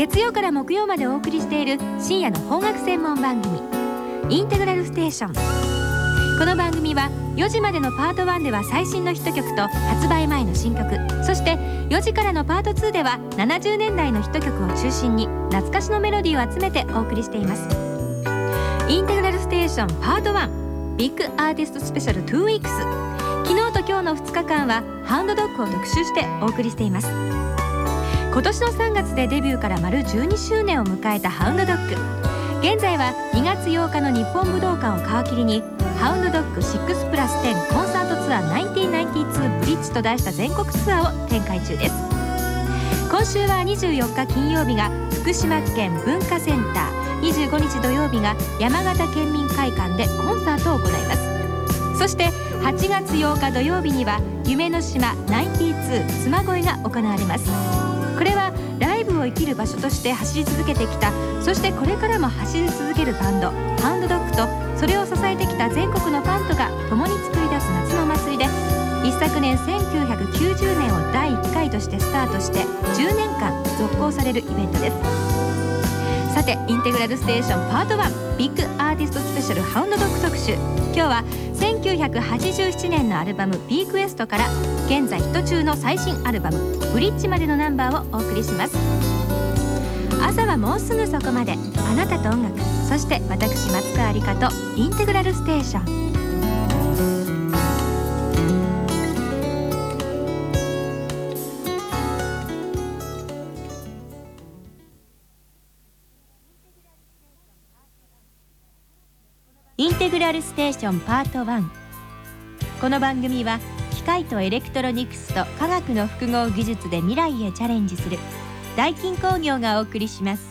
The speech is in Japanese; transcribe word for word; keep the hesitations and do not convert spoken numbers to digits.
月曜から木曜までお送りしている深夜の邦楽専門番組インテグラルステーション。この番組はよじまでのパートワンでは最新のヒット曲と発売前の新曲、そしてよじからのパートツーではななじゅうねんだいのヒット曲を中心に懐かしのメロディーを集めてお送りしています。インテグラルステーションパートワンビッグアーティストスペシャルツーウィークス。昨日と今日のふつかかんはハウンドドッグを特集してお送りしています。今年のさんがつでデビューから丸じゅうにしゅうねんを迎えたハウンドドッグ。現在はにがつようかの日本武道館を皮切りにハウンドドッグシックスプラステンコンサートツアーナインティナインティツーブリッジと題した全国ツアーを展開中です。今週はにじゅうよっか金曜日が福島県文化センター、にじゅうごにち土曜日が山形県民会館でコンサートを行います。そしてはちがつようか土曜日には夢の島ナインティツー妻恋が行われます。これはライブを生きる場所として走り続けてきた、そしてこれからも走り続けるバンドハウンドドッグとそれを支えてきた全国のファンとが共に作り出す夏のお祭りで、一昨年せんきゅうひゃくきゅうじゅうねんをだいいっかいとしてスタートしてじゅうねんかん続行されるイベントです。さてインテグラルステーションパートワンビッグアーティストスペシャルハウンドドッグ特集。今日はせんきゅうひゃくはちじゅうななねんのアルバムビークエストから現在ヒット中の最新アルバムブリッジまでのナンバーをお送りします。朝はもうすぐそこまで、あなたと音楽、そして私松川理香とインテグラルステーション。インテグラルステーションパートワン。この番組は機械とエレクトロニクスと科学の複合技術で未来へチャレンジするダイキン工業がお送りします。